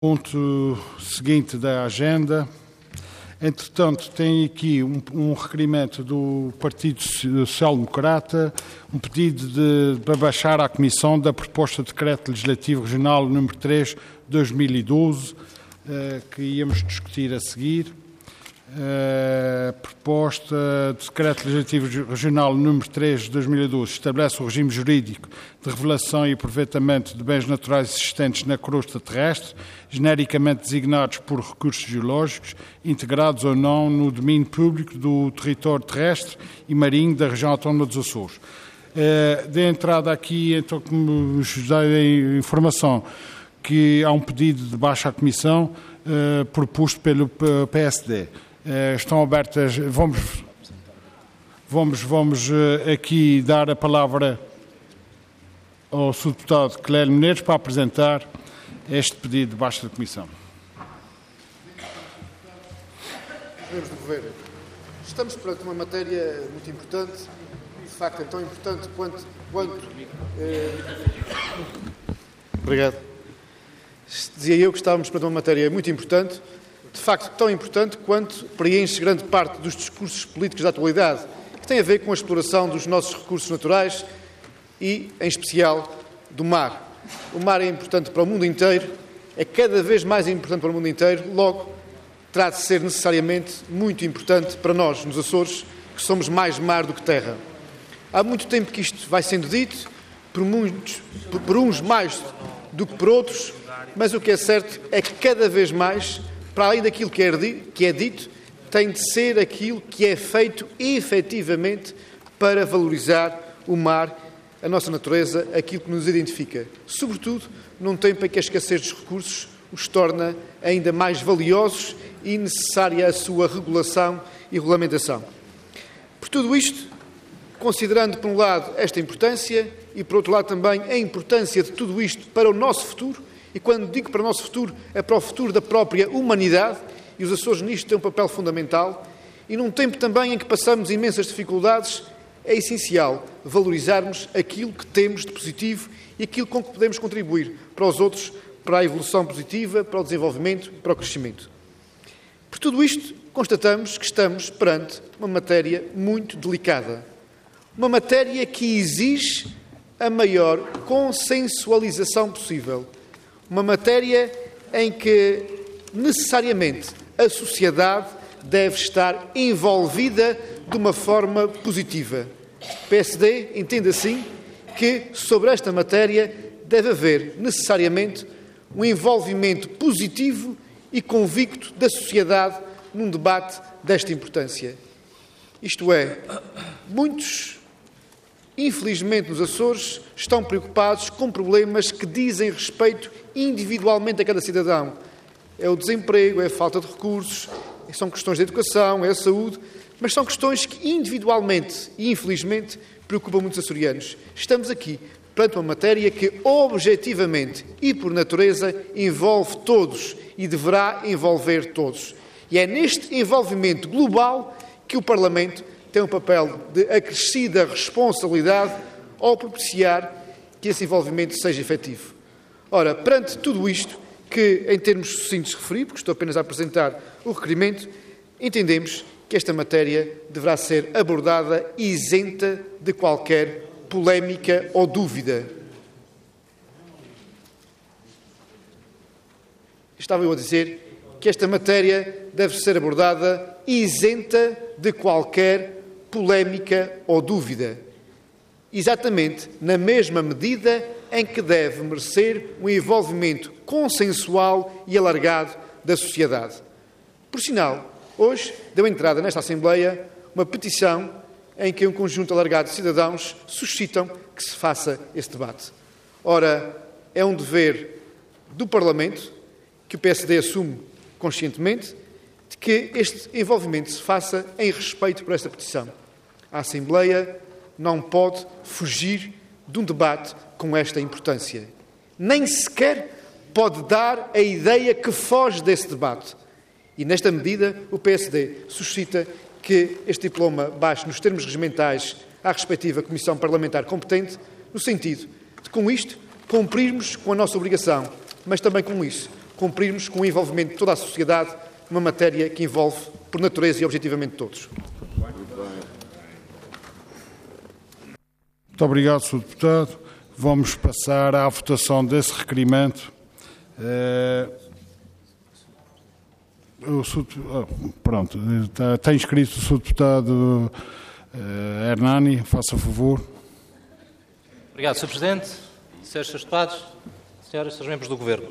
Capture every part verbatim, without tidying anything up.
Ponto seguinte da agenda. Entretanto, tem aqui um, um requerimento do Partido Social Democrata, um pedido de, para baixar à Comissão da proposta de decreto legislativo regional número três de dois mil e doze, eh, que íamos discutir a seguir. A proposta de decreto legislativo regional número três de dois mil e doze estabelece o regime jurídico de revelação e aproveitamento de bens naturais existentes na crosta terrestre, genericamente designados por recursos geológicos, integrados ou não no domínio público do território terrestre e marinho da região autónoma dos Açores. De entrada aqui, então, como vos dei a informação, que há um pedido de baixa à Comissão eh, proposto pelo P S D. Uh, estão abertas, vamos, vamos, vamos uh, aqui dar a palavra ao senhor Deputado Clélio Menezes para apresentar este pedido de baixa da Comissão. Estamos perante uma matéria muito importante, de facto é tão importante quanto... quanto eh... Obrigado. Dizia eu que estávamos perante uma matéria muito importante, de facto tão importante quanto preenche grande parte dos discursos políticos da atualidade, que tem a ver com a exploração dos nossos recursos naturais e, em especial, do mar. O mar é importante para o mundo inteiro, é cada vez mais importante para o mundo inteiro, logo terá de ser necessariamente muito importante para nós, nos Açores, que somos mais mar do que terra. Há muito tempo que isto vai sendo dito, por, muitos, por, por uns mais do que por outros, mas o que é certo é que cada vez mais, para além daquilo que é, que é dito, tem de ser aquilo que é feito efetivamente para valorizar o mar, a nossa natureza, aquilo que nos identifica. Sobretudo num tempo em que a escassez dos recursos os torna ainda mais valiosos e necessária a sua regulação e regulamentação. Por tudo isto, considerando por um lado esta importância e por outro lado também a importância de tudo isto para o nosso futuro, e quando digo para o nosso futuro, é para o futuro da própria humanidade, e os Açores nisto têm um papel fundamental, e num tempo também em que passamos imensas dificuldades, é essencial valorizarmos aquilo que temos de positivo e aquilo com que podemos contribuir para os outros, para a evolução positiva, para o desenvolvimento e para o crescimento. Por tudo isto, constatamos que estamos perante uma matéria muito delicada. Uma matéria que exige a maior consensualização possível. Uma matéria em que, necessariamente, a sociedade deve estar envolvida de uma forma positiva. O P S D entende assim que, sobre esta matéria, deve haver, necessariamente, um envolvimento positivo e convicto da sociedade num debate desta importância. Isto é, muitos, infelizmente, nos Açores, estão preocupados com problemas que dizem respeito individualmente a cada cidadão. É o desemprego, é a falta de recursos, são questões de educação, é a saúde, mas são questões que individualmente e infelizmente preocupam muitos açorianos. Estamos aqui perante uma matéria que objetivamente e por natureza envolve todos e deverá envolver todos. E é neste envolvimento global que o Parlamento tem um papel de acrescida responsabilidade ao propiciar que esse envolvimento seja efetivo. Ora, perante tudo isto, que em termos sucintos referi, porque estou apenas a apresentar o requerimento, entendemos que esta matéria deverá ser abordada isenta de qualquer polémica ou dúvida. Estava eu a dizer que esta matéria deve ser abordada isenta de qualquer polémica ou dúvida. Exatamente na mesma medida em que deve merecer um envolvimento consensual e alargado da sociedade. Por sinal, hoje deu entrada nesta Assembleia uma petição em que um conjunto alargado de cidadãos suscitam que se faça esse debate. Ora, é um dever do Parlamento, que o P S D assume conscientemente, de que este envolvimento se faça em respeito por esta petição. A Assembleia não pode fugir de um debate com esta importância. Nem sequer pode dar a ideia que foge desse debate. E, nesta medida, o P S D suscita que este diploma baixe nos termos regimentais à respectiva Comissão Parlamentar competente, no sentido de, com isto, cumprirmos com a nossa obrigação, mas também com isso, cumprirmos com o envolvimento de toda a sociedade numa matéria que envolve, por natureza e objetivamente, todos. Muito obrigado, senhor Deputado. Vamos passar à votação desse requerimento. Uh, o senhor, oh, pronto, está, está inscrito o senhor Deputado uh, Hernani. Faça favor. Obrigado, senhor Presidente. Senhores Deputados, senhoras e senhores membros do Governo.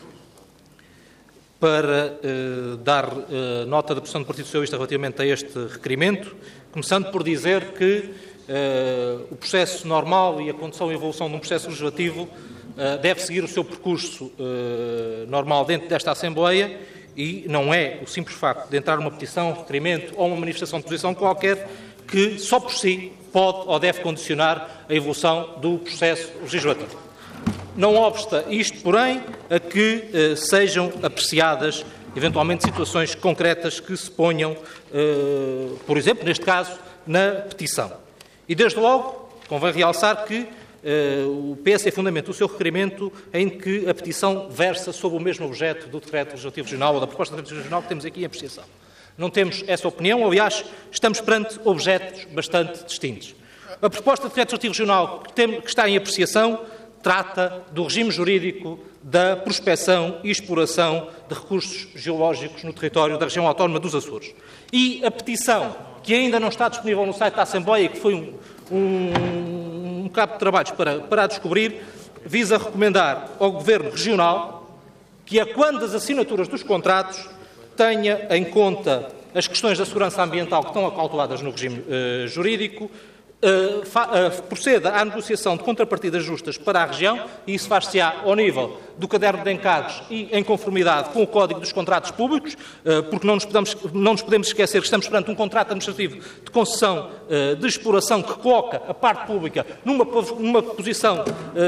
Para uh, dar uh, nota da posição do Partido Socialista relativamente a este requerimento, começando por dizer que Uh, o processo normal e a condução e evolução de um processo legislativo uh, deve seguir o seu percurso uh, normal dentro desta Assembleia e não é o simples facto de entrar uma petição, um requerimento ou uma manifestação de posição qualquer que só por si pode ou deve condicionar a evolução do processo legislativo. Não obsta isto, porém, a que uh, sejam apreciadas eventualmente situações concretas que se ponham, uh, por exemplo, neste caso, na petição. E, desde logo, convém realçar que uh, o P S fundamenta o seu requerimento em que a petição versa sobre o mesmo objeto do Decreto Legislativo Regional ou da proposta de Decreto Legislativo Regional que temos aqui em apreciação. Não temos essa opinião, aliás, estamos perante objetos bastante distintos. A proposta de Decreto Legislativo Regional que, tem, que está em apreciação trata do regime jurídico da prospecção e exploração de recursos geológicos no território da região autónoma dos Açores. E a petição, que ainda não está disponível no site da Assembleia e que foi um, um, um cabo de trabalhos para, para a descobrir, visa recomendar ao Governo Regional que, a quando das assinaturas dos contratos, tenha em conta as questões da segurança ambiental que estão acauteladas no regime uh, jurídico, Uh, fa, uh, proceda à negociação de contrapartidas justas para a região, e isso faz-se-á ao nível do caderno de encargos e em conformidade com o Código dos Contratos Públicos, uh, porque não nos, podemos, não nos podemos esquecer que estamos perante um contrato administrativo de concessão uh, de exploração que coloca a parte pública numa, numa posição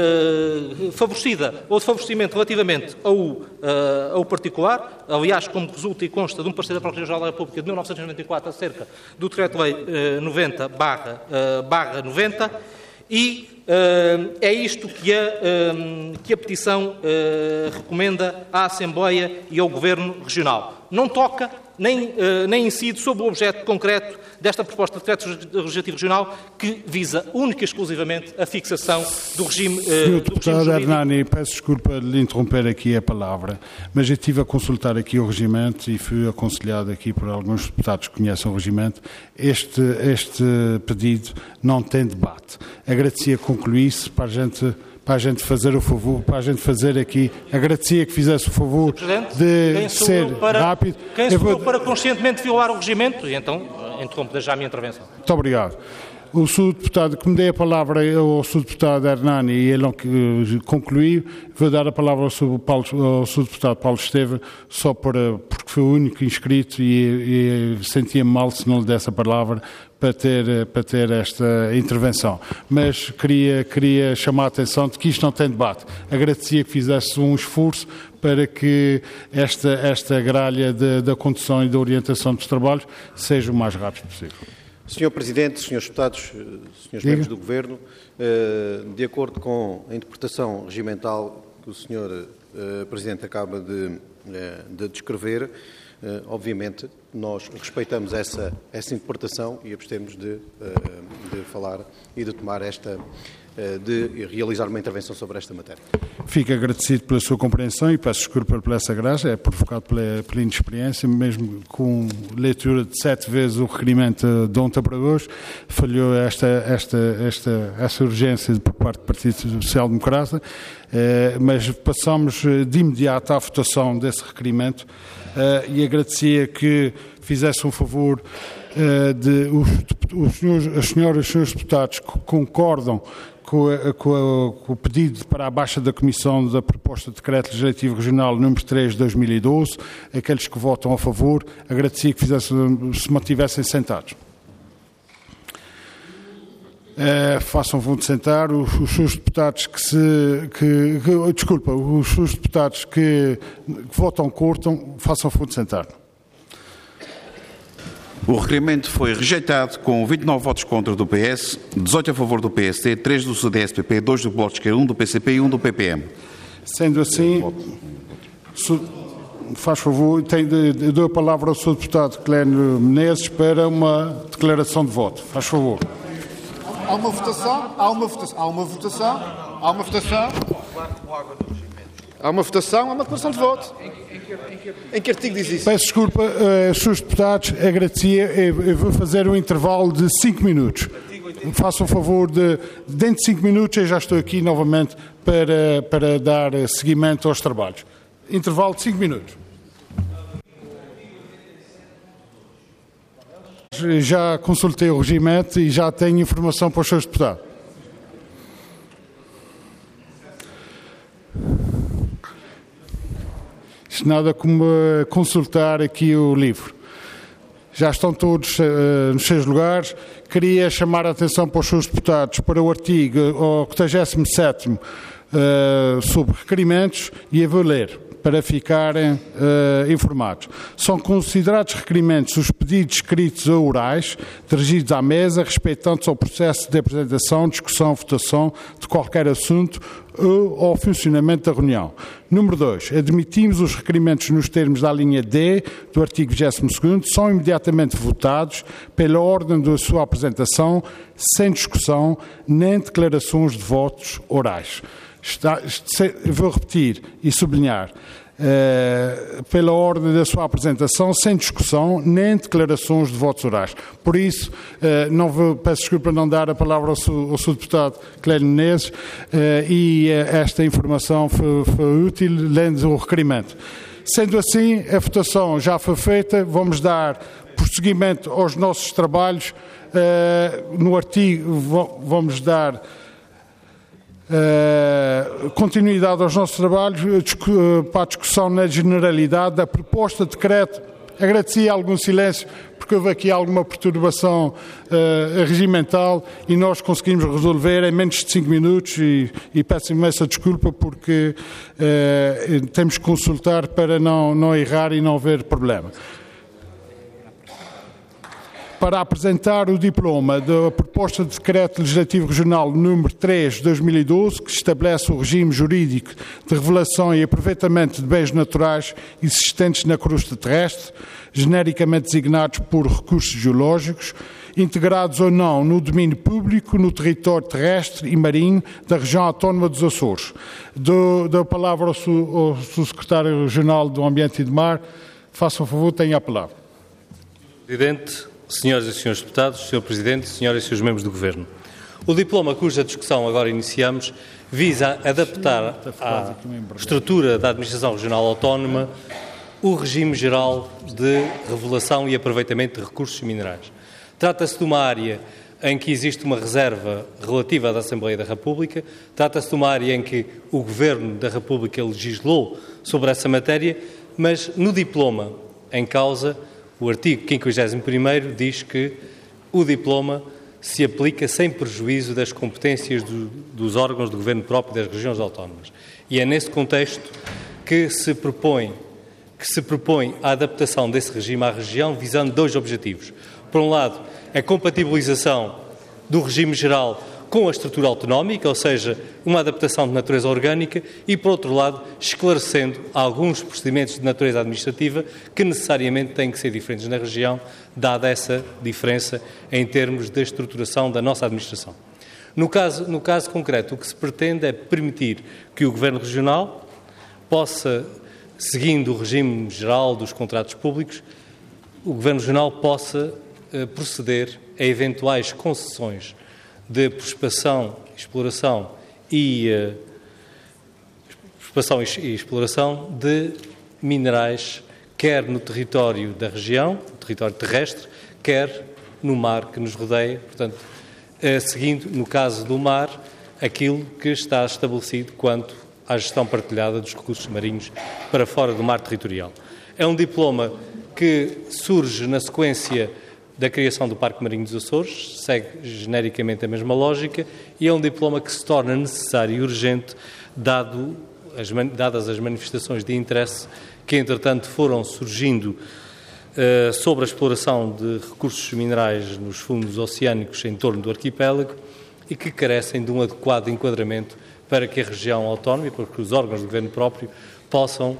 uh, favorecida ou de favorecimento relativamente ao, uh, ao particular, aliás, como resulta e consta de um parecer da Procuradoria-Geral da República de mil novecentos e noventa e quatro acerca do Decreto-Lei uh, noventa barra noventa, e uh, é isto que a, uh, que a petição uh, recomenda à Assembleia e ao Governo Regional. Não toca nem, uh, nem incide sobre o objeto concreto desta proposta de Decreto Legislativo Regional, que visa única e exclusivamente a fixação do regime uh, Senhor do Deputado regime Hernani, peço desculpa de lhe interromper aqui a palavra, mas eu estive a consultar aqui o regimento e fui aconselhado aqui por alguns deputados que conhecem o regimento. Este, este pedido não tem debate. Agradecia que concluísse para a gente... para a gente fazer o favor, para a gente fazer aqui, agradecia que fizesse o favor de ser para, rápido. Quem sou eu para conscientemente violar o regimento? E então interrompo já a minha intervenção. Muito obrigado. O senhor Deputado, que me dê a palavra ao senhor Deputado Hernani e ele não concluiu, vou dar a palavra ao senhor Paulo, ao senhor Deputado Paulo Esteves, só para, porque foi o único inscrito e, e sentia-me mal se não lhe desse a palavra para ter, para ter esta intervenção. Mas queria, queria chamar a atenção de que isto não tem debate. Agradecia que fizesse um esforço para que esta, esta gralha da condução e da orientação dos trabalhos seja o mais rápido possível. senhor Presidente, senhores Deputados, senhores membros do Governo, de acordo com a interpretação regimental que o senhor Presidente acaba de, de descrever, obviamente nós respeitamos essa, essa interpretação e abstemos de, de falar e de tomar esta, de realizar uma intervenção sobre esta matéria. Fico agradecido pela sua compreensão e peço desculpa por essa graça, é provocado pela, pela inexperiência, mesmo com leitura de sete vezes o requerimento de ontem para hoje, falhou esta, esta, esta, essa urgência por parte do Partido Social Democrata, eh, mas passamos de imediato à votação desse requerimento eh, e agradecia que fizesse um favor eh, de os, os senhores, as senhoras e os senhores deputados que concordam Com, a, com, a, com o pedido para a baixa da Comissão da proposta de Decreto Legislativo Regional número três de dois mil e doze, aqueles que votam a favor, agradecia que fizessem, se mantivessem sentados. É, façam favor de sentar. Os, os seus deputados que se... Que, que, desculpa, os seus deputados que, que votam curtam, façam favor de sentar. O requerimento foi rejeitado com vinte e nove votos contra do P S, dezoito a favor do P S D, três do C D S P P, dois do Bloco de Esquerda, um do P C P e um do P P M. Sendo assim, Faz favor, tem de, de, dou a palavra ao senhor Deputado Clénio Menezes para uma declaração de voto. Faz favor. Há uma votação, há uma votação, há uma votação, há uma votação. Há uma votação, há uma declaração de voto. Em que artigo diz isso? Peço desculpa, uh, senhores deputados, agradecia, eu, eu vou fazer um intervalo de cinco minutos. Façam o favor de, dentro de cinco minutos, eu já estou aqui novamente para, para dar seguimento aos trabalhos. Intervalo de cinco minutos. Já consultei o regimento e já tenho informação para os senhores deputados. Isto nada como uh, consultar aqui o livro. Já estão todos uh, nos seus lugares. Queria chamar a atenção para os senhores deputados para o artigo uh, quarenta e sete uh, sobre requerimentos e eu vou ler para ficarem uh, informados. São considerados requerimentos os pedidos escritos ou orais dirigidos à mesa, respeitantes ao processo de apresentação, discussão, votação de qualquer assunto ou ao funcionamento da reunião. Número dois. Admitimos os requerimentos nos termos da linha D do artigo vigésimo segundo, são imediatamente votados pela ordem da sua apresentação, sem discussão nem declarações de votos orais. Está, vou repetir e sublinhar. Uh, pela ordem da sua apresentação, sem discussão nem declarações de votos orais. Por isso, uh, não vou, peço desculpa não dar a palavra ao seu, ao seu deputado Clénio Menezes uh, e uh, esta informação foi, foi útil, lendo o requerimento. Sendo assim, a votação já foi feita, vamos dar prosseguimento aos nossos trabalhos. Uh, no artigo, vamos dar Uh, continuidade aos nossos trabalhos uh, para a discussão na generalidade da proposta de decreto. Agradecia algum silêncio porque houve aqui alguma perturbação uh, regimental e nós conseguimos resolver em menos de cinco minutos e, e peço imensa desculpa porque uh, temos que consultar para não, não errar e não haver problema. Para apresentar o diploma da proposta de decreto legislativo regional número três de dois mil e doze, que estabelece o regime jurídico de revelação e aproveitamento de bens naturais existentes na crosta terrestre, genericamente designados por recursos geológicos, integrados ou não no domínio público, no território terrestre e marinho da região autónoma dos Açores. Dou, dou a palavra ao, su, ao subsecretário regional do Ambiente e do Mar. Façam um favor, tenha a palavra. Presidente, senhoras e senhores deputados, senhor Presidente, senhoras e senhores membros do Governo. O diploma cuja discussão agora iniciamos visa adaptar à estrutura da Administração Regional Autónoma o regime geral de revelação e aproveitamento de recursos minerais. Trata-se de uma área em que existe uma reserva relativa da Assembleia da República, trata-se de uma área em que o Governo da República legislou sobre essa matéria, mas no diploma em causa, o artigo quinquagésimo primeiro diz que o diploma se aplica sem prejuízo das competências do, dos órgãos do governo próprio das regiões autónomas. E é nesse contexto que se propõe, que se propõe a adaptação desse regime à região, visando dois objetivos. Por um lado, a compatibilização do regime geral com a estrutura autonómica, ou seja, uma adaptação de natureza orgânica, e, por outro lado, esclarecendo alguns procedimentos de natureza administrativa que necessariamente têm que ser diferentes na região, dada essa diferença em termos de estruturação da nossa administração. No caso, no caso concreto, o que se pretende é permitir que o Governo Regional possa, seguindo o regime geral dos contratos públicos, o Governo Regional possa eh, proceder a eventuais concessões de prospeção, exploração e, uh, prospeção e exploração de minerais, quer no território da região, no território terrestre, quer no mar que nos rodeia, portanto, uh, seguindo, no caso do mar, aquilo que está estabelecido quanto à gestão partilhada dos recursos marinhos para fora do mar territorial. É um diploma que surge na sequência da criação do Parque Marinho dos Açores, segue genericamente a mesma lógica e é um diploma que se torna necessário e urgente, dado as, dadas as manifestações de interesse que, entretanto, foram surgindo uh, sobre a exploração de recursos minerais nos fundos oceânicos em torno do arquipélago e que carecem de um adequado enquadramento para que a região autónoma e para que os órgãos do governo próprio possam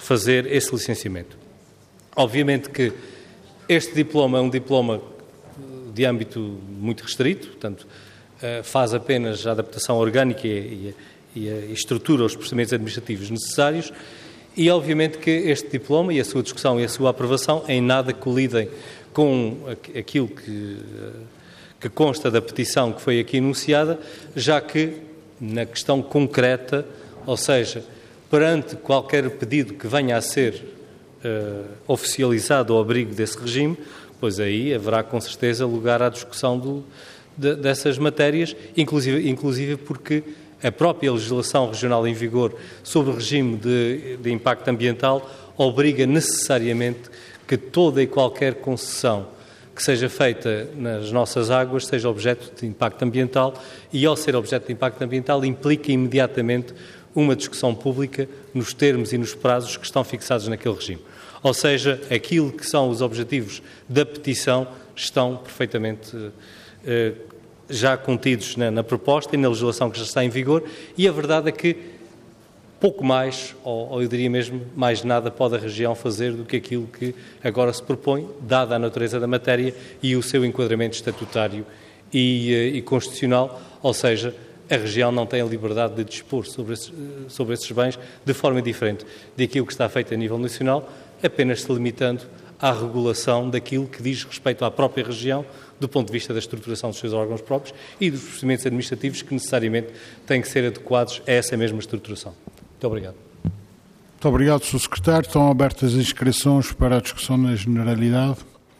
fazer esse licenciamento. Obviamente que este diploma é um diploma de âmbito muito restrito, portanto, faz apenas a adaptação orgânica e a, e a estrutura aos procedimentos administrativos necessários e, obviamente, que este diploma e a sua discussão e a sua aprovação em nada colidem com aquilo que, que consta da petição que foi aqui enunciada, já que, na questão concreta, ou seja, perante qualquer pedido que venha a ser uh, oficializado ao abrigo desse regime, pois aí haverá com certeza lugar à discussão do, de, dessas matérias, inclusive, inclusive porque a própria legislação regional em vigor sobre o regime de, de impacto ambiental obriga necessariamente que toda e qualquer concessão que seja feita nas nossas águas seja objeto de impacto ambiental e, ao ser objeto de impacto ambiental, implica imediatamente uma discussão pública nos termos e nos prazos que estão fixados naquele regime. Ou seja, aquilo que são os objetivos da petição estão perfeitamente eh, já contidos na, na proposta e na legislação que já está em vigor e a verdade é que pouco mais, ou, ou eu diria mesmo mais nada, pode a região fazer do que aquilo que agora se propõe, dada a natureza da matéria e o seu enquadramento estatutário e, e constitucional, ou seja, a região não tem a liberdade de dispor sobre esses, sobre esses bens de forma diferente daquilo que está feito a nível nacional, apenas se limitando à regulação daquilo que diz respeito à própria região, do ponto de vista da estruturação dos seus órgãos próprios e dos procedimentos administrativos que necessariamente têm que ser adequados a essa mesma estruturação. Muito obrigado. Muito obrigado, senhor Secretário. Estão abertas as inscrições para a discussão na generalidade.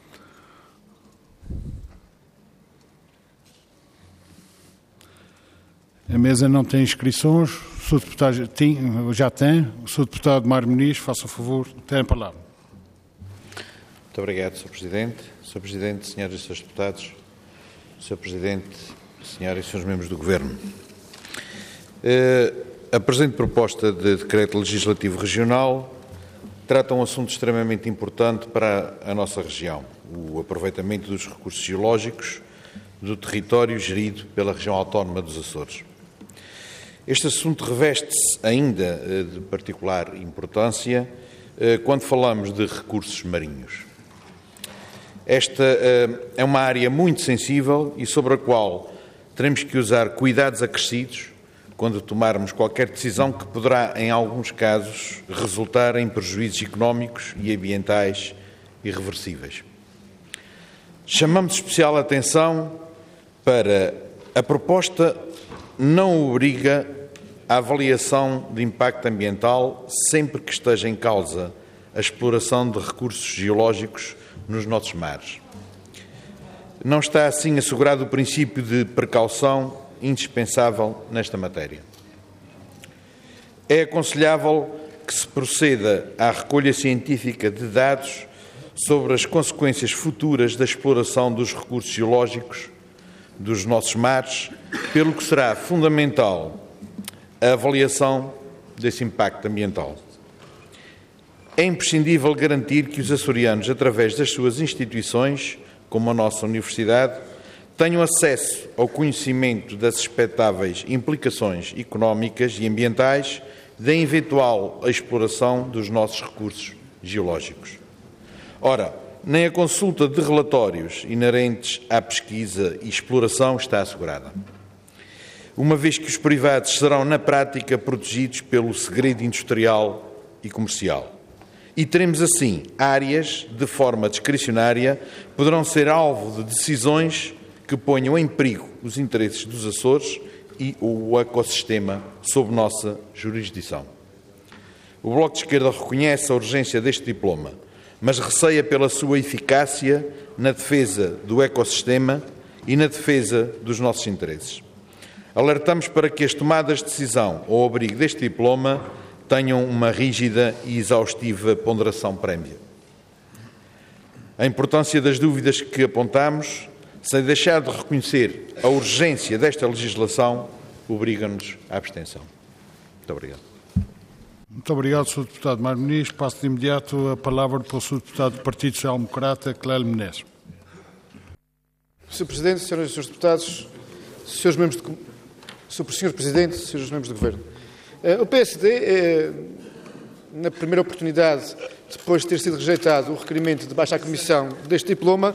A mesa não tem inscrições. O senhor deputado tem, já tem. O senhor deputado Mário Muniz, faça o favor, tem a palavra. Muito obrigado, senhor Presidente. senhor Presidente, senhoras e senhores deputados, senhor Presidente, senhoras e senhores membros do Governo. A presente proposta de decreto legislativo regional trata um assunto extremamente importante para a nossa região, o aproveitamento dos recursos geológicos do território gerido pela região autónoma dos Açores. Este assunto reveste-se ainda de particular importância quando falamos de recursos marinhos. Esta é uma área muito sensível e sobre a qual teremos que usar cuidados acrescidos quando tomarmos qualquer decisão que poderá, em alguns casos, resultar em prejuízos económicos e ambientais irreversíveis. Chamamos especial atenção para a proposta não obriga a avaliação de impacto ambiental sempre que esteja em causa a exploração de recursos geológicos nos nossos mares. Não está assim assegurado o princípio de precaução indispensável nesta matéria. É aconselhável que se proceda à recolha científica de dados sobre as consequências futuras da exploração dos recursos geológicos dos nossos mares, pelo que será fundamental a avaliação desse impacto ambiental. É imprescindível garantir que os açorianos, através das suas instituições, como a nossa Universidade, tenham acesso ao conhecimento das expectáveis implicações económicas e ambientais da eventual exploração dos nossos recursos geológicos. Ora, nem a consulta de relatórios inerentes à pesquisa e exploração está assegurada, uma vez que os privados serão, na prática, protegidos pelo segredo industrial e comercial. E teremos, assim, áreas, de forma discricionária, poderão ser alvo de decisões que ponham em perigo os interesses dos Açores e o ecossistema sob nossa jurisdição. O Bloco de Esquerda reconhece a urgência deste diploma, mas receia pela sua eficácia na defesa do ecossistema e na defesa dos nossos interesses. Alertamos para que as tomadas de decisão ao abrigo deste diploma tenham uma rígida e exaustiva ponderação prévia. A importância das dúvidas que apontamos, sem deixar de reconhecer a urgência desta legislação, obriga-nos à abstenção. Muito obrigado. Muito obrigado, senhor Deputado Mário Muniz. Passo de imediato a palavra para o senhor Deputado do Partido Social Democrata, Clélio Menezes. senhor Presidente, senhoras e senhores deputados, senhores membros do senhor Presidente, senhores membros do Governo. O P S D na primeira oportunidade, depois de ter sido rejeitado o requerimento de baixa comissão deste diploma,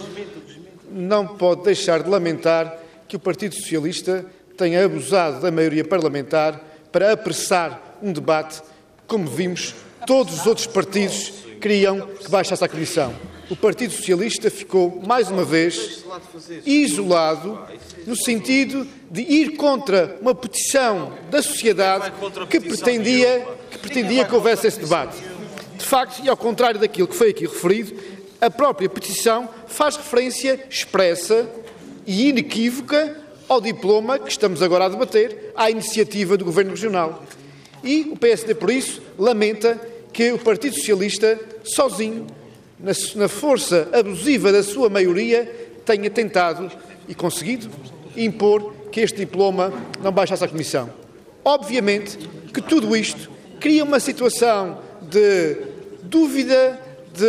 não pode deixar de lamentar que o Partido Socialista tenha abusado da maioria parlamentar para apressar um debate, como vimos, todos os outros partidos queriam que baixasse a comissão. O Partido Socialista ficou, mais uma vez, isolado no sentido de ir contra uma petição da sociedade que pretendia, que pretendia que houvesse esse debate. De facto, e ao contrário daquilo que foi aqui referido, a própria petição faz referência expressa e inequívoca ao diploma que estamos agora a debater, à iniciativa do Governo Regional. E o P S D, por isso, lamenta que o Partido Socialista, sozinho, na força abusiva da sua maioria, tenha tentado e conseguido impor que este diploma não baixasse à Comissão. Obviamente que tudo isto cria uma situação de dúvida,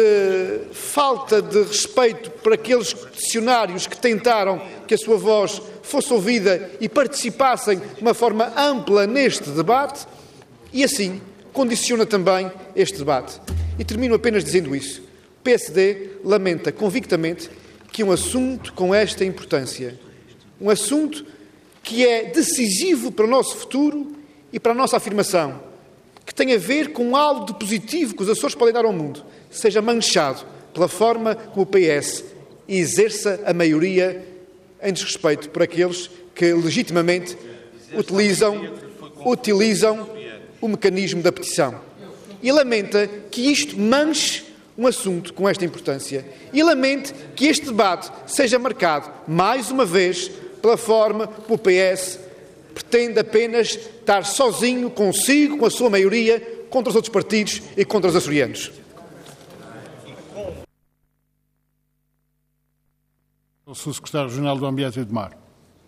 de falta de respeito por aqueles peticionários que tentaram que a sua voz fosse ouvida e participassem de uma forma ampla neste debate e, assim, condiciona também este debate. E termino apenas dizendo isso. O P S D lamenta convictamente que um assunto com esta importância, um assunto que é decisivo para o nosso futuro e para a nossa afirmação, que tem a ver com algo de positivo que os Açores podem dar ao mundo, seja manchado pela forma como o P S exerça a maioria em desrespeito por aqueles que legitimamente utilizam, utilizam o mecanismo da petição. E lamenta que isto manche um assunto com esta importância. E lamento que este debate seja marcado, mais uma vez, pela forma como o P S pretende apenas estar sozinho, consigo, com a sua maioria, contra os outros partidos e contra os açorianos. O Subsecretário Regional do Ambiente e do Mar.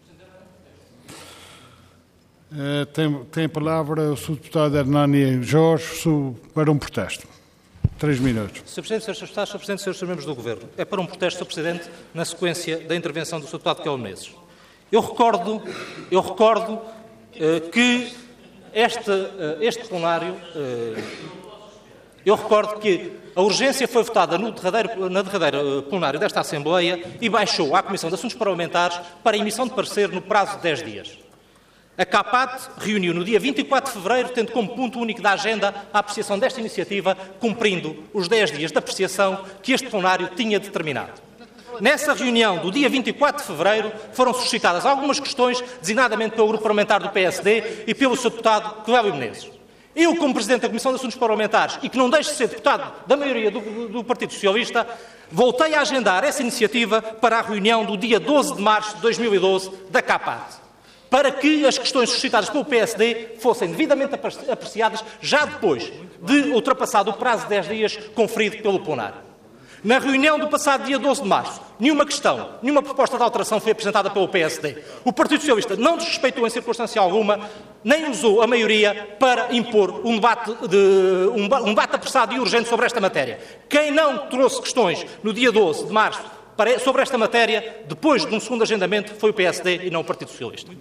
Uh, tem, tem a palavra o Subdeputado Hernani Jorge para um protesto. Três minutos. senhor Presidente, senhores Deputados, senhor Presidente, senhores membros do Governo, é para um protesto, senhor Presidente, na sequência da intervenção do senhor Deputado Kelvin Menezes. Eu recordo, eu recordo uh, que este, uh, este plenário, uh, eu recordo que a urgência foi votada no derradeiro, na derradeira uh, plenário desta Assembleia e baixou à Comissão de Assuntos Parlamentares para a emissão de parecer no prazo de dez dias. A CAPAT reuniu no dia vinte e quatro de fevereiro, tendo como ponto único da agenda a apreciação desta iniciativa, cumprindo os dez dias de apreciação que este plenário tinha determinado. Nessa reunião do dia vinte e quatro de fevereiro foram suscitadas algumas questões, designadamente pelo Grupo Parlamentar do P S D e pelo senhor Deputado Clélio Menezes. Eu, como Presidente da Comissão de Assuntos Parlamentares e que não deixo de ser Deputado da maioria do, do Partido Socialista, voltei a agendar essa iniciativa para a reunião do dia doze de março de dois mil e doze da CAPAT, para que as questões suscitadas pelo P S D fossem devidamente apreciadas já depois de ultrapassado o prazo de dez dias conferido pelo plenário. Na reunião do passado dia doze de março, nenhuma questão, nenhuma proposta de alteração foi apresentada pelo P S D. O Partido Socialista não desrespeitou em circunstância alguma, nem usou a maioria para impor um debate, de, um, um debate apressado e urgente sobre esta matéria. Quem não trouxe questões no dia doze de março sobre esta matéria, depois de um segundo agendamento, foi o P S D e não o Partido Socialista.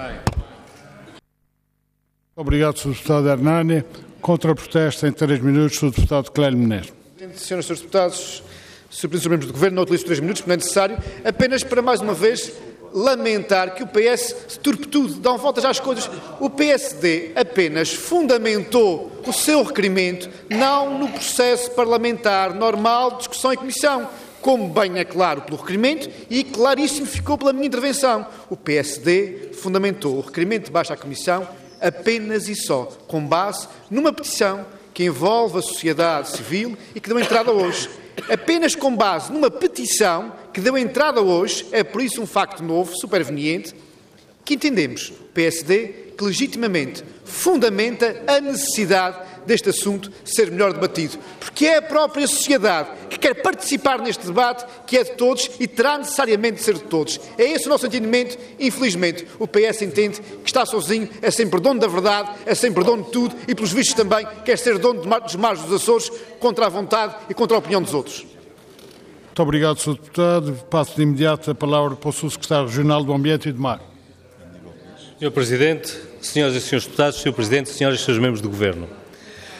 Obrigado, senhor Deputado Hernani. Contra o protesto, em três minutos, o Deputado Clélio Menezes. Senhoras e senhores Deputados, senhores Membros do Governo, não utilizo três minutos, porque não é necessário, apenas para, mais uma vez, lamentar que o P S se turpe tudo, dão voltas às coisas. O P S D apenas fundamentou o seu requerimento não no processo parlamentar normal de discussão em comissão, como bem é claro pelo requerimento e claríssimo ficou pela minha intervenção. O P S D fundamentou o requerimento de baixa à Comissão apenas e só com base numa petição que envolve a sociedade civil e que deu entrada hoje. Apenas com base numa petição que deu entrada hoje, é por isso um facto novo, superveniente, que entendemos, P S D, que legitimamente fundamenta a necessidade deste assunto ser melhor debatido. Porque é a própria sociedade que quer participar neste debate, que é de todos e terá necessariamente de ser de todos. É esse o nosso entendimento. Infelizmente, o P S entende que está sozinho, é sempre dono da verdade, é sempre dono de tudo e, pelos vistos também, quer ser dono dos mares dos Açores contra a vontade e contra a opinião dos outros. Muito obrigado, senhor Deputado. Passo de imediato a palavra para o Subsecretário Regional do Ambiente e do Mar. senhor Presidente, senhoras e senhores Deputados, senhor Presidente, senhoras e senhores Membros do Governo.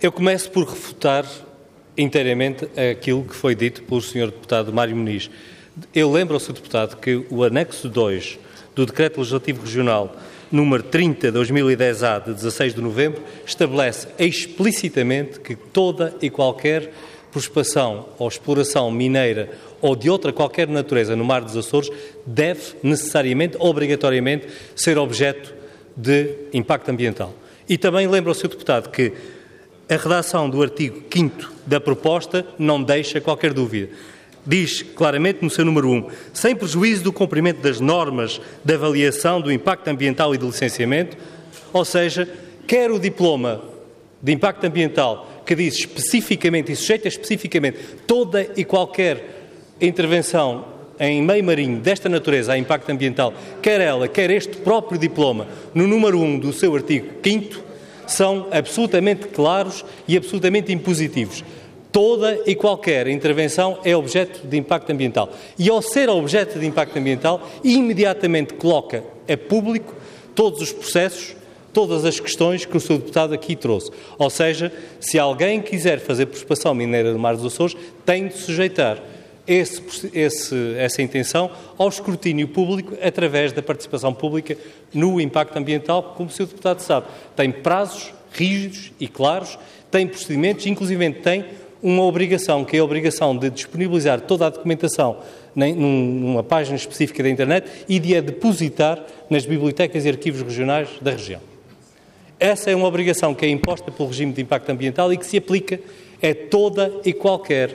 Eu começo por refutar inteiramente aquilo que foi dito pelo senhor deputado Mário Muniz. Eu lembro ao senhor deputado que o anexo dois do Decreto Legislativo Regional número trinta de dois mil e dez A, de dezasseis de novembro, estabelece explicitamente que toda e qualquer prospeção ou exploração mineira ou de outra qualquer natureza no Mar dos Açores deve necessariamente, obrigatoriamente, ser objeto de impacto ambiental. E também lembro ao senhor deputado que a redação do artigo quinto da proposta não deixa qualquer dúvida. Diz claramente no seu número um, sem prejuízo do cumprimento das normas de avaliação do impacto ambiental e de licenciamento, ou seja, quer o diploma de impacto ambiental que diz especificamente e sujeita especificamente toda e qualquer intervenção em meio marinho desta natureza a impacto ambiental, quer ela, quer este próprio diploma, no número um do seu artigo quinto, são absolutamente claros e absolutamente impositivos. Toda e qualquer intervenção é objeto de impacto ambiental. E ao ser objeto de impacto ambiental, imediatamente coloca a público todos os processos, todas as questões que o senhor deputado aqui trouxe. Ou seja, se alguém quiser fazer prospeção mineira no Mar dos Açores, tem de sujeitar esse, esse, essa intenção ao escrutínio público através da participação pública no impacto ambiental, como o senhor deputado sabe. Tem prazos rígidos e claros, tem procedimentos, inclusive tem uma obrigação, que é a obrigação de disponibilizar toda a documentação numa página específica da internet e de a depositar nas bibliotecas e arquivos regionais da região. Essa é uma obrigação que é imposta pelo regime de impacto ambiental e que se aplica a toda e qualquer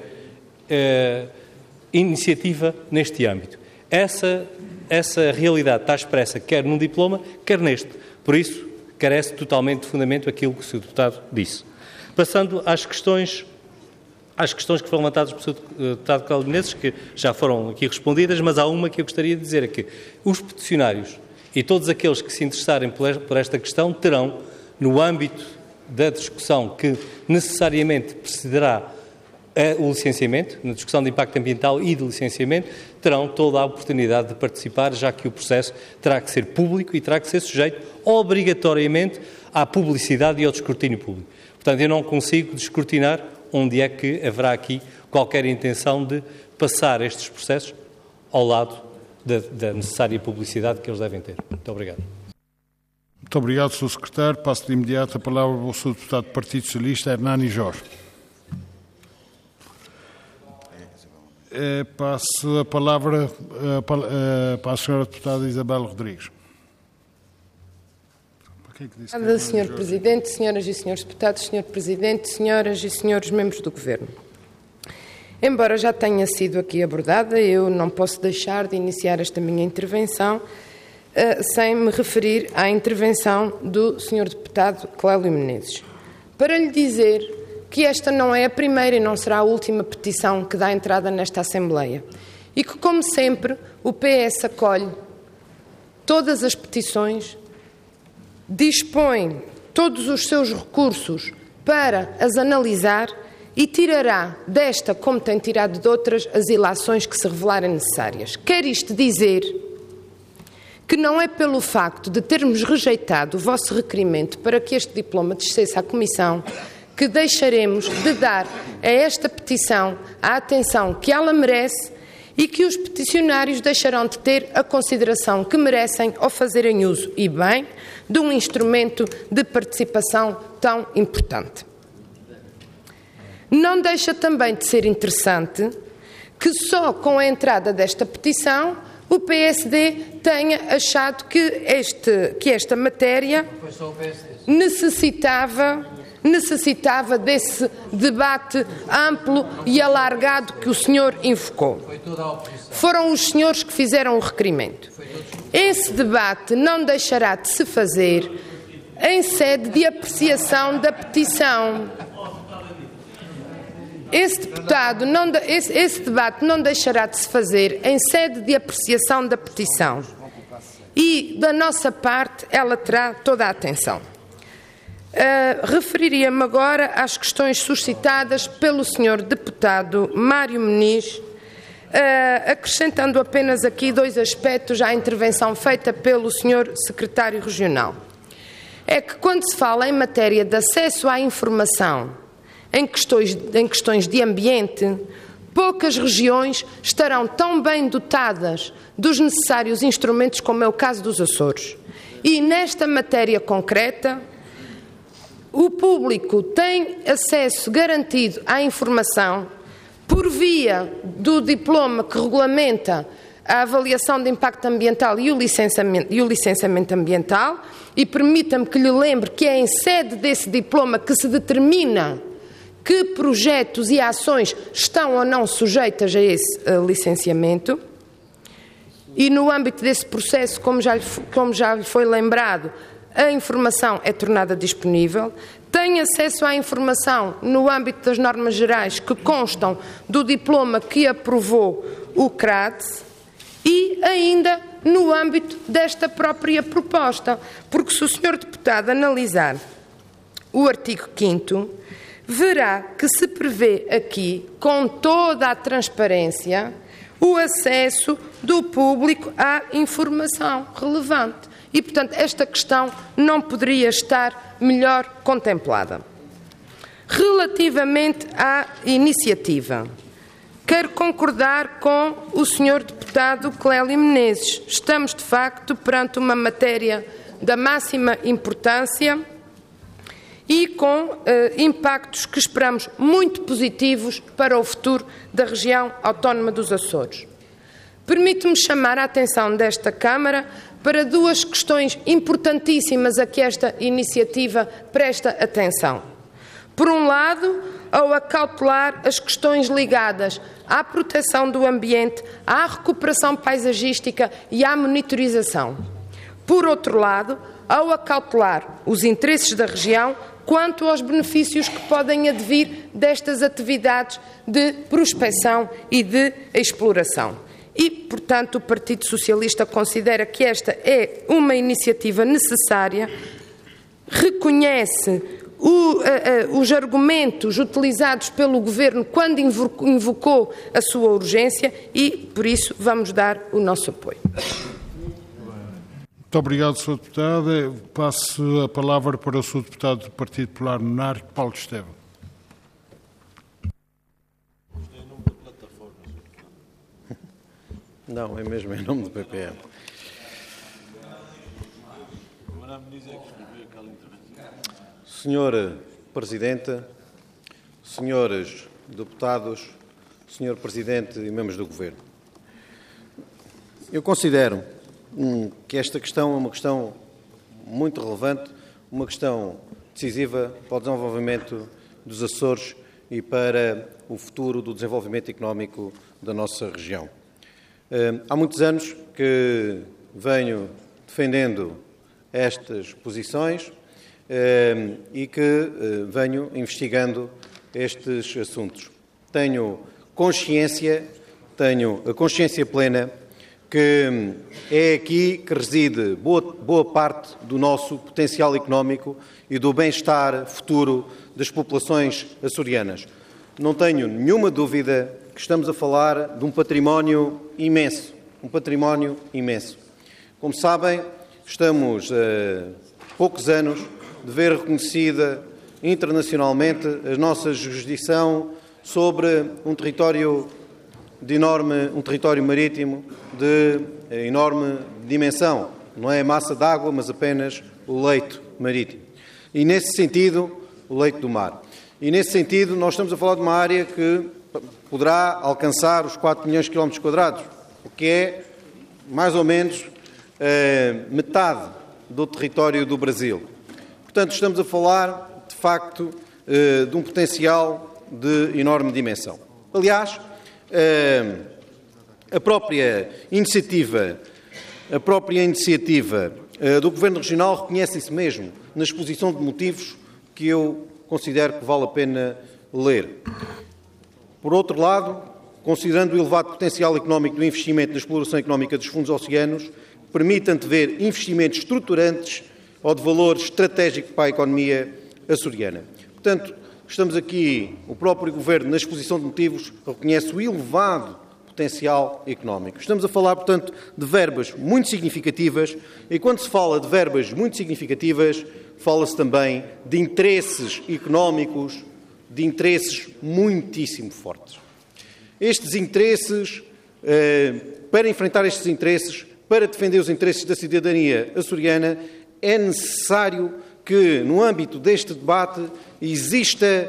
eh, iniciativa neste âmbito. Essa, essa realidade está expressa quer num diploma, quer neste. Por isso, carece totalmente de fundamento aquilo que o senhor deputado disse. Passando às questões... Às questões que foram levantadas pelo senhor deputado Cláudio Menezes, que já foram aqui respondidas, mas há uma que eu gostaria de dizer aqui. Os peticionários e todos aqueles que se interessarem por esta questão terão, no âmbito da discussão que necessariamente precederá o licenciamento, na discussão de impacto ambiental e de licenciamento, terão toda a oportunidade de participar, já que o processo terá que ser público e terá que ser sujeito obrigatoriamente à publicidade e ao escrutínio público. Portanto, eu não consigo descortinar onde é que haverá aqui qualquer intenção de passar estes processos ao lado da, da necessária publicidade que eles devem ter. Muito obrigado. Muito obrigado, senhor Secretário. Passo de imediato a palavra ao senhor Deputado do Partido Socialista, Hernani Jorge. É, passo a palavra a, a, para a senhora Deputada Isabel Rodrigues. Obrigada, senhor Presidente, senhoras e senhores deputados, senhor Presidente, senhoras e senhores membros do Governo. Embora já tenha sido aqui abordada, eu não posso deixar de iniciar esta minha intervenção uh, sem me referir à intervenção do senhor deputado Cláudio Menezes, para lhe dizer que esta não é a primeira e não será a última petição que dá entrada nesta Assembleia e que, como sempre, o P S acolhe todas as petições, dispõe todos os seus recursos para as analisar e tirará desta, como tem tirado de outras, as ilações que se revelarem necessárias. Quer isto dizer que não é pelo facto de termos rejeitado o vosso requerimento para que este diploma descesse à Comissão que deixaremos de dar a esta petição a atenção que ela merece e que os peticionários deixarão de ter a consideração que merecem ao fazerem uso, e bem, de um instrumento de participação tão importante. Não deixa também de ser interessante que só com a entrada desta petição o P S D tenha achado que, este, que esta matéria necessitava... necessitava desse debate amplo e alargado que o senhor invocou. Foram os senhores que fizeram o requerimento. Esse debate não deixará de se fazer em sede de apreciação da petição. Esse, deputado não, esse, esse debate não deixará de se fazer em sede de apreciação da petição. E, da nossa parte, ela terá toda a atenção. Uh, referiria-me agora às questões suscitadas pelo senhor deputado Mário Muniz, uh, acrescentando apenas aqui dois aspectos à intervenção feita pelo senhor secretário regional. é que quando se fala em matéria de acesso à informação em questões, em questões de ambiente, poucas regiões estarão tão bem dotadas dos necessários instrumentos como é o caso dos Açores. E nesta matéria concreta, o público tem acesso garantido à informação por via do diploma que regulamenta a avaliação de impacto ambiental e o licenciamento, e o licenciamento ambiental, e permita-me que lhe lembre que é em sede desse diploma que se determina que projetos e ações estão ou não sujeitas a esse uh, licenciamento. E no âmbito desse processo, como já, lhe, como já lhe foi lembrado, a informação é tornada disponível, tem acesso à informação no âmbito das normas gerais que constam do diploma que aprovou o C R A D e ainda no âmbito desta própria proposta, porque se o senhor deputado analisar o artigo quinto, verá que se prevê aqui, com toda a transparência, o acesso do público à informação relevante. E, portanto, esta questão não poderia estar melhor contemplada. Relativamente à iniciativa, quero concordar com o senhor deputado Clélio Menezes. Estamos, de facto, perante uma matéria da máxima importância e com eh, impactos que esperamos muito positivos para o futuro da região autónoma dos Açores. Permito-me chamar a atenção desta Câmara para duas questões importantíssimas a que esta iniciativa presta atenção. Por um lado, ao acautelar as questões ligadas à proteção do ambiente, à recuperação paisagística e à monitorização. Por outro lado, ao acautelar os interesses da região quanto aos benefícios que podem advir destas atividades de prospecção e de exploração. E, portanto, o Partido Socialista considera que esta é uma iniciativa necessária, reconhece o, uh, uh, os argumentos utilizados pelo Governo quando invocou a sua urgência e, por isso, vamos dar o nosso apoio. Muito obrigado, senhor Deputado. Passo a palavra para o senhor Deputado do Partido Popular Monárquico, Paulo Estevam. Não, é mesmo em nome do P P M. Senhora Presidente, senhores deputados, senhor Presidente e membros do Governo, eu considero hum, que esta questão é uma questão muito relevante, uma questão decisiva para o desenvolvimento dos Açores e para o futuro do desenvolvimento económico da nossa região. Há muitos anos que venho defendendo estas posições e que venho investigando estes assuntos. Tenho consciência, tenho a consciência plena que é aqui que reside boa, boa parte do nosso potencial económico e do bem-estar futuro das populações açorianas. Não tenho nenhuma dúvida que estamos a falar de um património imenso, um património imenso. Como sabem, estamos a poucos anos de ver reconhecida internacionalmente a nossa jurisdição sobre um território de enorme, um território marítimo de enorme dimensão. Não é a massa d'água, mas apenas o leito marítimo. E nesse sentido, o leito do mar. E nesse sentido, nós estamos a falar de uma área que poderá alcançar os quatro milhões de quilómetros quadrados, o que é mais ou menos eh, metade do território do Brasil. Portanto, estamos a falar, de facto, eh, de um potencial de enorme dimensão. Aliás, eh, a própria iniciativa, a própria iniciativa eh, do Governo Regional reconhece isso mesmo, na exposição de motivos que eu considero que vale a pena ler. Por outro lado, considerando o elevado potencial económico do investimento na exploração económica dos fundos oceanos, permite antever investimentos estruturantes ou de valor estratégico para a economia açoriana. Portanto, estamos aqui, o próprio Governo, na exposição de motivos, reconhece o elevado potencial económico. Estamos a falar, portanto, de verbas muito significativas e, quando se fala de verbas muito significativas, fala-se também de interesses económicos, de interesses muitíssimo fortes. Estes interesses, para enfrentar estes interesses, para defender os interesses da cidadania açoriana, é necessário que, no âmbito deste debate, exista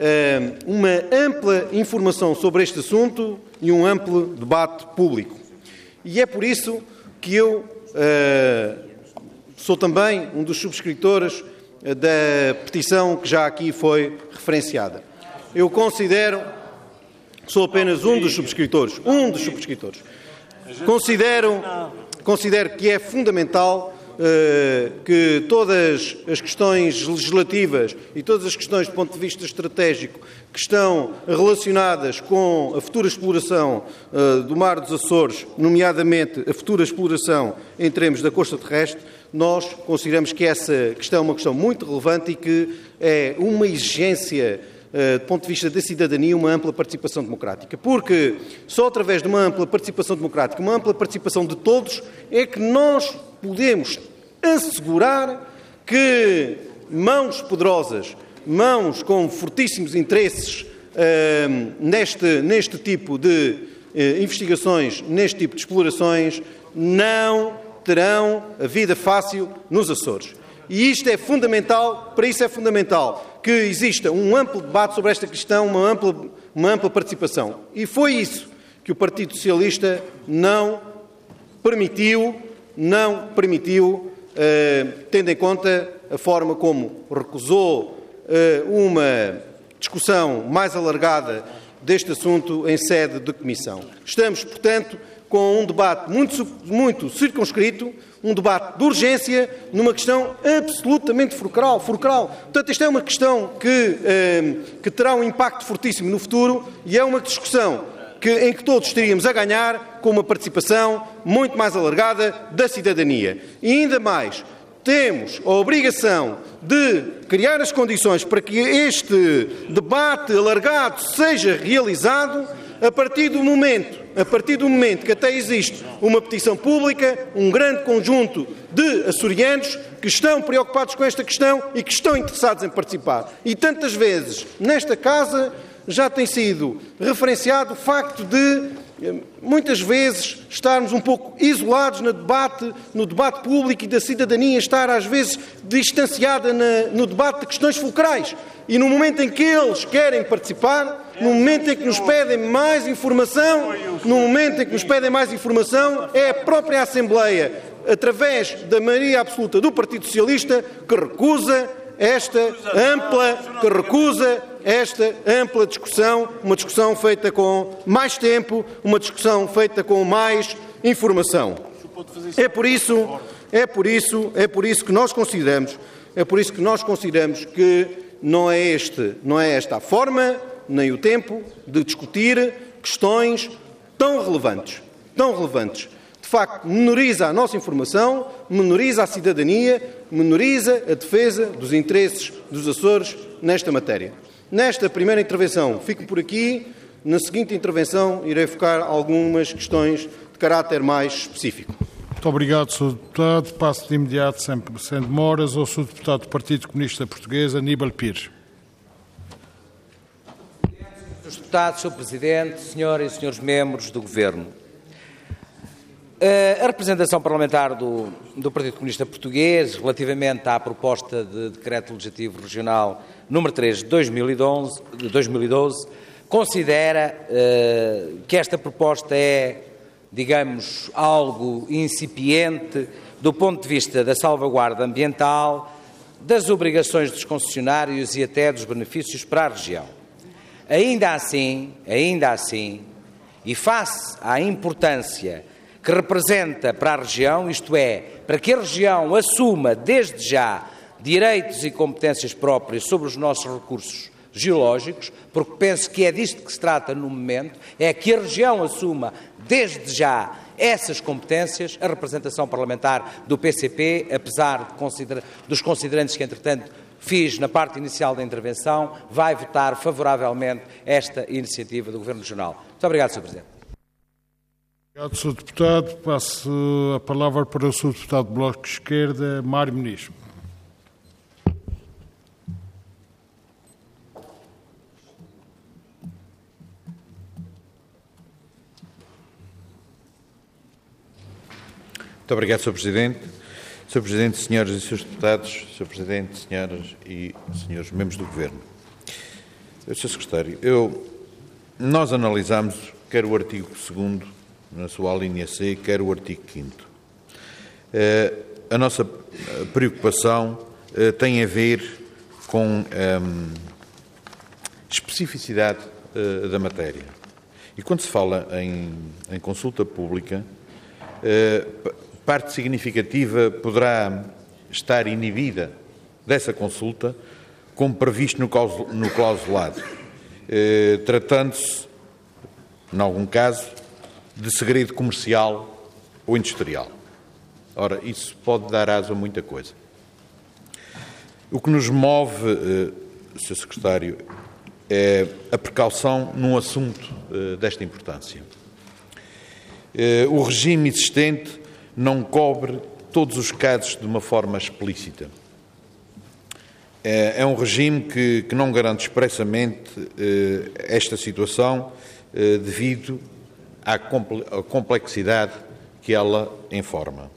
uma ampla informação sobre este assunto e um amplo debate público. E é por isso que eu uh, sou também um dos subscritores da petição que já aqui foi referenciada. Eu considero, sou apenas um dos subscritores, um dos subscritores. Considero, considero que é fundamental uh, que todas as questões legislativas e todas as questões do ponto de vista estratégico que estão relacionadas com a futura exploração uh, do Mar dos Açores, nomeadamente a futura exploração em termos da costa terrestre, nós consideramos que essa questão é uma questão muito relevante e que é uma exigência, uh, do ponto de vista da cidadania, uma ampla participação democrática. Porque só através de uma ampla participação democrática, uma ampla participação de todos, é que nós podemos assegurar que mãos poderosas, mãos com fortíssimos interesses uh, neste, neste tipo de uh, investigações, neste tipo de explorações, não terão a vida fácil nos Açores. E isto é fundamental, para isso é fundamental que exista um amplo debate sobre esta questão, uma ampla, uma ampla participação. E foi isso que o Partido Socialista não permitiu, não permitiu, uh, tendo em conta a forma como recusou uh, uma discussão mais alargada deste assunto em sede de comissão. Estamos, portanto, com um debate muito, muito circunscrito, um debate de urgência, numa questão absolutamente fulcral. fulcral. Portanto, esta é uma questão que, eh, que terá um impacto fortíssimo no futuro e é uma discussão que, em que todos teríamos a ganhar com uma participação muito mais alargada da cidadania. E ainda mais, temos a obrigação de criar as condições para que este debate alargado seja realizado a partir do momento, a partir do momento que até existe uma petição pública, um grande conjunto de açorianos que estão preocupados com esta questão e que estão interessados em participar. E tantas vezes nesta casa já tem sido referenciado o facto de muitas vezes estarmos um pouco isolados no debate, no debate público e da cidadania estar às vezes distanciada na, no debate de questões fulcrais. E no momento em que eles querem participar, no momento em que nos pedem mais informação, no momento em que nos pedem mais informação, é a própria Assembleia, através da maioria absoluta do Partido Socialista, que recusa esta ampla, que recusa esta ampla discussão, uma discussão feita com mais tempo, uma discussão feita com mais informação. É por isso, é por isso, é por isso que nós consideramos, é por isso que nós consideramos que não é este, não é esta a forma, nem o tempo de discutir questões tão relevantes, tão relevantes. De facto, menoriza a nossa informação, menoriza a cidadania, menoriza a defesa dos interesses dos Açores nesta matéria. Nesta primeira intervenção fico por aqui. Na seguinte intervenção irei focar algumas questões de caráter mais específico. Muito obrigado, senhor Deputado. Passo de imediato, sem, sem demoras, ao senhor Deputado do Partido Comunista Português, Aníbal Pires. Senhores Deputados, senhor Presidente, senhoras e senhores membros do Governo. A representação parlamentar do, do Partido Comunista Português, relativamente à proposta de Decreto Legislativo Regional número três de dois mil e doze, considera uh, que esta proposta é, digamos, algo incipiente do ponto de vista da salvaguarda ambiental, das obrigações dos concessionários e até dos benefícios para a região. Ainda assim, ainda assim, e face à importância que representa para a região, isto é, para que a região assuma desde já direitos e competências próprias sobre os nossos recursos geológicos, porque penso que é disto que se trata no momento, é que a região assuma desde já essas competências. A representação parlamentar do P C P, apesar de consider- dos considerantes que, entretanto, fiz na parte inicial da intervenção, vai votar favoravelmente esta iniciativa do Governo Regional. Muito obrigado, senhor Presidente. Obrigado, senhor Deputado. Passo a palavra para o senhor Deputado do Bloco de Esquerda, Mário Muniz. Muito obrigado, senhor Presidente. senhor Presidente, senhoras e senhores deputados, senhor Presidente, senhoras e senhores membros do Governo. senhor Secretário, eu, nós analisámos quer o artigo segundo, na sua alínea C, quer o artigo quinto. Uh, a nossa preocupação uh, tem a ver com um, especificidade uh, da matéria. E quando se fala em, em consulta pública, uh, parte significativa poderá estar inibida dessa consulta, como previsto no, clausul, no clausulado, uh, tratando-se, em algum caso, de segredo comercial ou industrial. Ora, isso pode dar aso a muita coisa. O que nos move, eh, senhor Secretário, é a precaução num assunto eh, desta importância. Eh, o regime existente não cobre todos os casos de uma forma explícita. É, é um regime que, que não garante expressamente eh, esta situação eh, devido à complexidade que ela informa.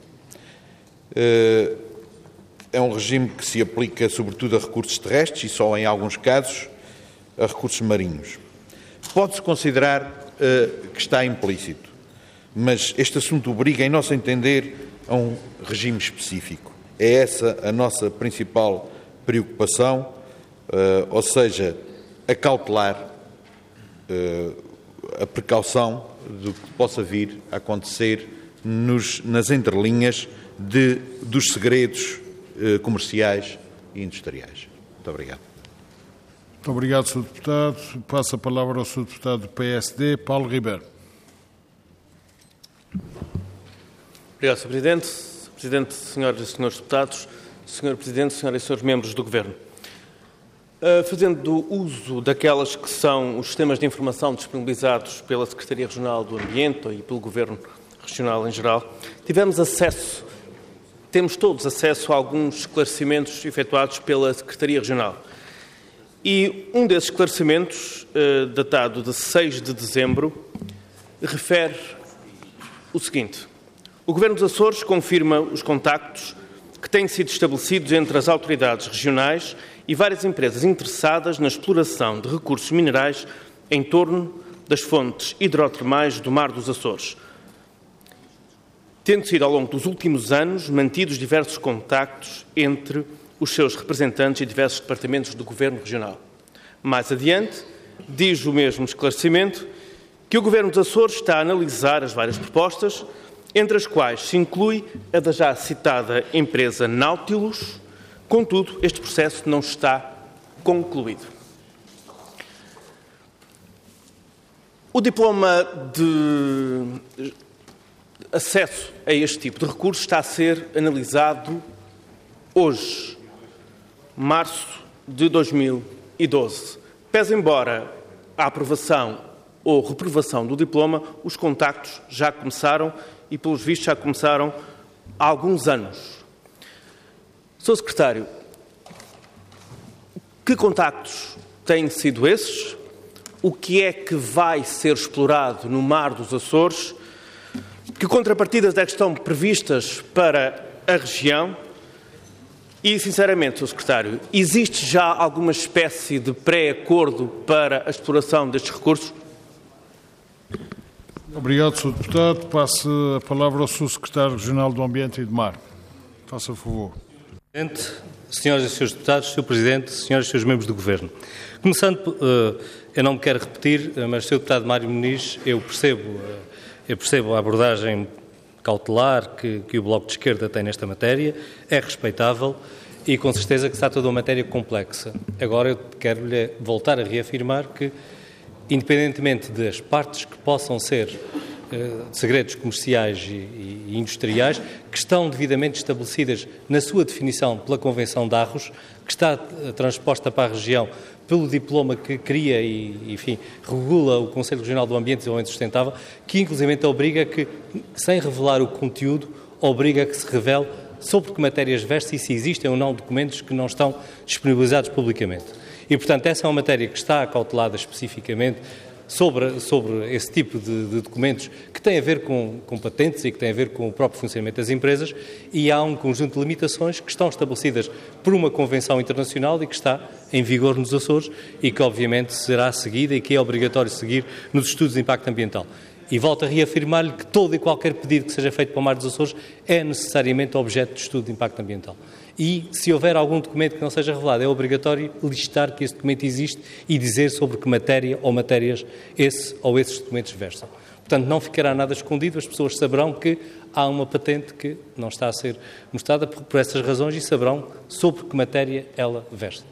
É um regime que se aplica sobretudo a recursos terrestres e só em alguns casos a recursos marinhos. Pode-se considerar uh, que está implícito, mas este assunto obriga, em nosso entender, a um regime específico. É essa a nossa principal preocupação, uh, ou seja, acautelar uh, a precaução do que possa vir a acontecer nos, nas entrelinhas de, dos segredos eh, comerciais e industriais. Muito obrigado. Muito obrigado, senhor Deputado. Passo a palavra ao senhor Deputado do P S D, Paulo Ribeiro. Obrigado, senhor Presidente. senhor Presidente, senhoras e senhores deputados, senhor Presidente, senhoras e senhores membros do Governo. Uh, fazendo uso daquelas que são os sistemas de informação disponibilizados pela Secretaria Regional do Ambiente e pelo Governo Regional em geral, tivemos acesso, temos todos acesso a alguns esclarecimentos efetuados pela Secretaria Regional. E um desses esclarecimentos, uh, datado de seis de dezembro, refere o seguinte: o Governo dos Açores confirma os contactos que têm sido estabelecidos entre as autoridades regionais e várias empresas interessadas na exploração de recursos minerais em torno das fontes hidrotermais do Mar dos Açores, tendo sido ao longo dos últimos anos mantidos diversos contactos entre os seus representantes e diversos departamentos do Governo Regional. Mais adiante, diz o mesmo esclarecimento que o Governo dos Açores está a analisar as várias propostas, entre as quais se inclui a da já citada empresa Nautilus. Contudo, este processo não está concluído. O diploma de acesso a este tipo de recursos está a ser analisado hoje, março de dois mil e doze. Pese embora a aprovação ou reprovação do diploma, os contactos já começaram e, pelos vistos, já começaram há alguns anos. senhor Secretário, que contactos têm sido esses? O que é que vai ser explorado no Mar dos Açores? Que contrapartidas é que estão previstas para a região? E, sinceramente, senhor Secretário, existe já alguma espécie de pré-acordo para a exploração destes recursos? Obrigado, senhor Deputado. Passo a palavra ao senhor Secretário Regional do Ambiente e do Mar. Faça favor. Presidente, senhoras e senhores deputados, senhor Presidente, senhoras e senhores membros do Governo. Começando, eu não me quero repetir, mas, senhor Deputado Mário Muniz, eu percebo, eu percebo a abordagem cautelar que, que o Bloco de Esquerda tem nesta matéria, é respeitável e com certeza que está toda uma matéria complexa. Agora eu quero-lhe voltar a reafirmar que, independentemente das partes que possam ser uh, segredos comerciais e, e industriais, que estão devidamente estabelecidas na sua definição pela Convenção de Arros, que está uh, transposta para a região pelo diploma que cria e, enfim, regula o Conselho Regional do Ambiente e Desenvolvimento Sustentável, que inclusivamente obriga que, sem revelar o conteúdo, obriga que se revele sobre que matérias versa e se existem ou não documentos que não estão disponibilizados publicamente. E, portanto, essa é uma matéria que está acautelada especificamente sobre, sobre esse tipo de, de documentos que têm a ver com, com patentes e que têm a ver com o próprio funcionamento das empresas, e há um conjunto de limitações que estão estabelecidas por uma convenção internacional e que está em vigor nos Açores e que obviamente será seguida e que é obrigatório seguir nos estudos de impacto ambiental. E volto a reafirmar-lhe que todo e qualquer pedido que seja feito para o Mar dos Açores é necessariamente objeto de estudo de impacto ambiental. E, se houver algum documento que não seja revelado, é obrigatório listar que esse documento existe e dizer sobre que matéria ou matérias esse ou esses documentos versam. Portanto, não ficará nada escondido, as pessoas saberão que há uma patente que não está a ser mostrada por, por essas razões e saberão sobre que matéria ela versa.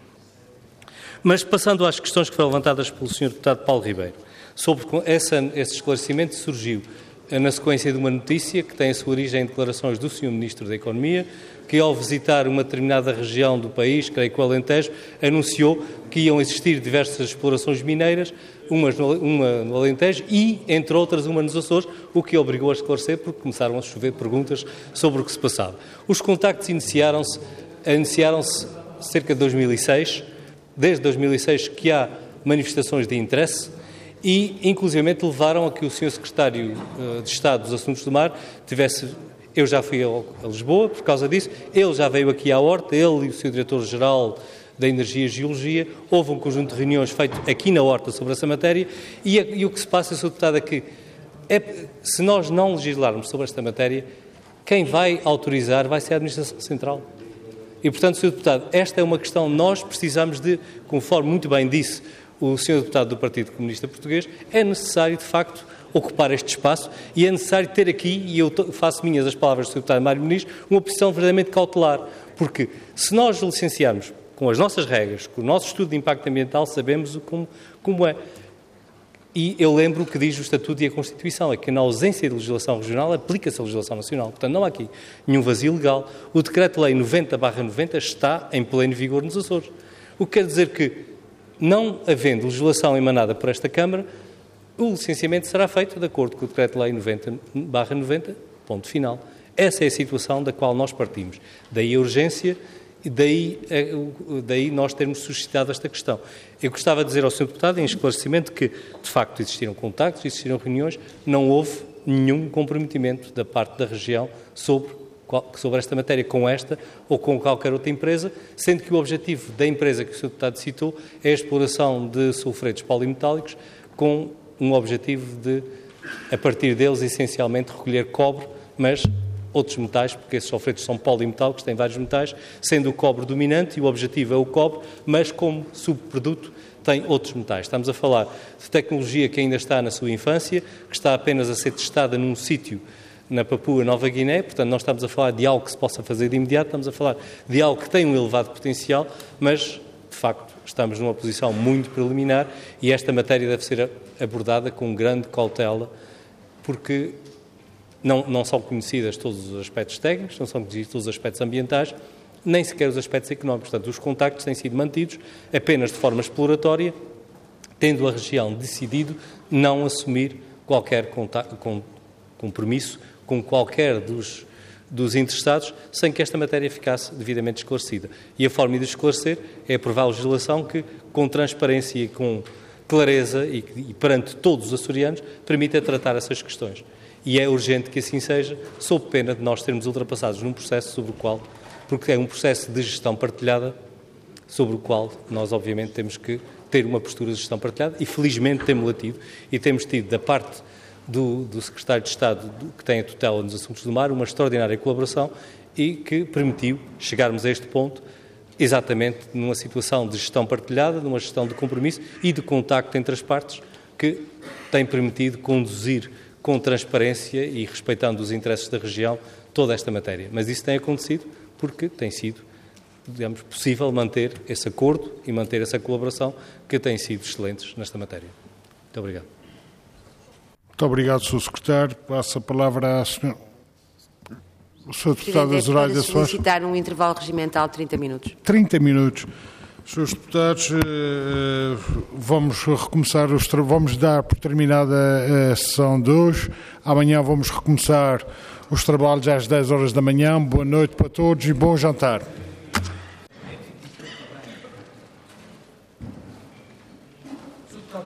Mas, passando às questões que foram levantadas pelo senhor Deputado Paulo Ribeiro, sobre essa, esse esclarecimento surgiu na sequência de uma notícia que tem a sua origem em declarações do senhor Ministro da Economia, que ao visitar uma determinada região do país, creio que o Alentejo, anunciou que iam existir diversas explorações mineiras, umas no, uma no Alentejo e, entre outras, uma nos Açores, o que obrigou a esclarecer porque começaram a chover perguntas sobre o que se passava. Os contactos iniciaram-se, iniciaram-se cerca de dois mil e seis, desde dois mil e seis que há manifestações de interesse, e, inclusivamente, levaram a que o senhor Secretário de Estado dos Assuntos do Mar tivesse... Eu já fui a Lisboa por causa disso, ele já veio aqui à Horta, ele e o seu Diretor-Geral da Energia e Geologia, houve um conjunto de reuniões feito aqui na Horta sobre essa matéria, e, a, e o que se passa, senhor Deputado, é que é, se nós não legislarmos sobre esta matéria, quem vai autorizar vai ser a Administração Central. E, portanto, senhor Deputado, esta é uma questão, nós precisamos de, conforme muito bem disse o senhor Deputado do Partido Comunista Português, é necessário, de facto, ocupar este espaço e é necessário ter aqui, e eu faço minhas as palavras do senhor Deputado Mário Muniz, uma posição verdadeiramente cautelar, porque se nós licenciarmos com as nossas regras, com o nosso estudo de impacto ambiental, sabemos como, como é. E eu lembro o que diz o Estatuto e a Constituição, é que na ausência de legislação regional aplica-se a legislação nacional. Portanto, não há aqui nenhum vazio legal. O Decreto-Lei noventa barra noventa está em pleno vigor nos Açores. O que quer dizer que, não havendo legislação emanada por esta Câmara, o licenciamento será feito de acordo com o Decreto-Lei noventa barra noventa, ponto final. Essa é a situação da qual nós partimos. Daí a urgência e daí, daí nós termos suscitado esta questão. Eu gostava de dizer ao senhor Deputado, em esclarecimento, que de facto existiram contactos, existiram reuniões, não houve nenhum comprometimento da parte da região sobre, sobre esta matéria com esta ou com qualquer outra empresa, sendo que o objetivo da empresa que o senhor Deputado citou é a exploração de sulfuretos polimetálicos com um objetivo de, a partir deles, essencialmente recolher cobre, mas outros metais, porque esses sulfuretos são polimetálicos, têm vários metais, sendo o cobre dominante, e o objetivo é o cobre, mas como subproduto tem outros metais. Estamos a falar de tecnologia que ainda está na sua infância, que está apenas a ser testada num sítio na Papua Nova Guiné, portanto não estamos a falar de algo que se possa fazer de imediato, estamos a falar de algo que tem um elevado potencial, mas, de facto, estamos numa posição muito preliminar e esta matéria deve ser abordada com grande cautela, porque não, não são conhecidas todos os aspectos técnicos, não são conhecidos todos os aspectos ambientais, nem sequer os aspectos económicos. Portanto, os contactos têm sido mantidos apenas de forma exploratória, tendo a região decidido não assumir qualquer contacto, com, compromisso com qualquer dos, dos interessados, sem que esta matéria ficasse devidamente esclarecida. E a forma de esclarecer é aprovar a legislação que, com transparência e com clareza e, e perante todos os açorianos, permita tratar essas questões. E é urgente que assim seja, sob pena de nós termos ultrapassados num processo sobre o qual, porque é um processo de gestão partilhada, sobre o qual nós, obviamente, temos que ter uma postura de gestão partilhada e, felizmente, temos-la tido e temos tido, da parte do, do Secretário de Estado, do, que tem a tutela nos assuntos do mar, uma extraordinária colaboração e que permitiu chegarmos a este ponto exatamente numa situação de gestão partilhada, numa gestão de compromisso e de contacto entre as partes que tem permitido conduzir com transparência e respeitando os interesses da região toda esta matéria. Mas isso tem acontecido porque tem sido, digamos, possível manter esse acordo e manter essa colaboração que tem sido excelentes nesta matéria. Muito obrigado. Muito obrigado, senhor Secretário. Passo a palavra à senhora... O senhor Deputado Azorália Soares. Solicitar um intervalo regimental de trinta minutos. trinta minutos. Senhores Deputados, vamos recomeçar, os tra... vamos dar por terminada a sessão de hoje. Amanhã vamos recomeçar os trabalhos às dez horas da manhã. Boa noite para todos e bom jantar.